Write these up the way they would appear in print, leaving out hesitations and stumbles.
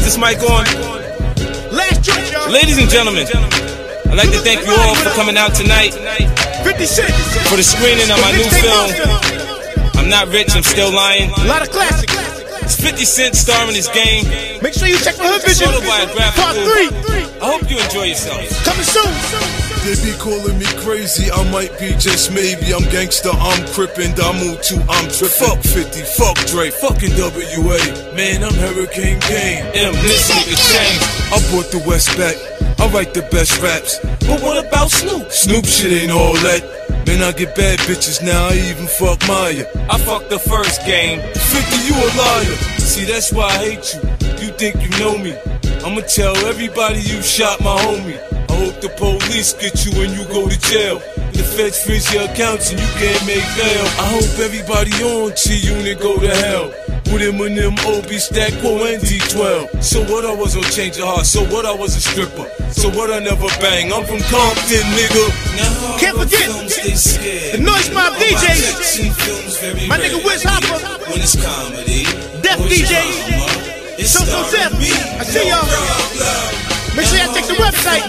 this mic on? Last choice, y'all. Ladies and gentlemen, I'd like to thank you all for coming out tonight 50 Cent for the screening of my new film, I'm Not Rich, I'm Still Lying. A lot of classics. It's 50 Cent starring this game. Make sure you check my hood vision. Autobiographical. Part 3. I hope you enjoy yourself. Coming soon. They be calling me crazy, I might be just maybe. I'm gangster, I'm crippin', I move too, I'm trippin'. Fuck 50, fuck Dre, fucking WA. Man, I'm Hurricane Game. This nigga change. I brought the West back, I write the best raps. But what about Snoop? Snoop shit ain't all that. Man, I get bad bitches now, I even fuck Maya. I fucked the first game. 50, you a liar. See, that's why I hate you. You think you know me. I'ma tell everybody you shot my homie. I hope the police get you when you go to jail. The feds freeze your accounts and you can't make bail. I hope everybody on T-Unit go to hell. With him and them OB Stack Quo and D12. So what, I was on Change of Heart. So what, I was a stripper. So what, I never bang. I'm from Compton, nigga. Can't forget the Noise Mob DJs. My nigga Wiz Hopper. When it's comedy. Deaf DJs. So Deaf. I see y'all. Make sure y'all check the website,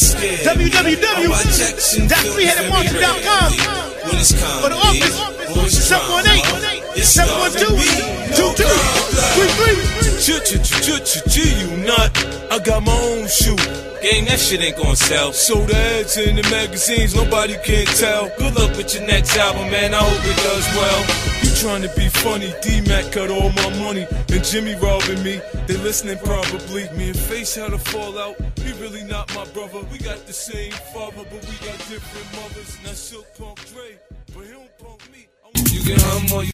www.3headedmonster.com. For the office, 718-712-2233. You nut. I got my own shoe. Gang, that shit ain't gonna sell. So the ads in the magazines, nobody can tell. Good luck with your next album, man. I hope it does well. You trying to be funny, D-Mac cut all my money, and Jimmy robbing me. They listening probably. Me and Face had a fallout. He really not my brother. We got the same father, but we got different mothers. Now Silk punk Dre, but he don't punk me. You can hum or you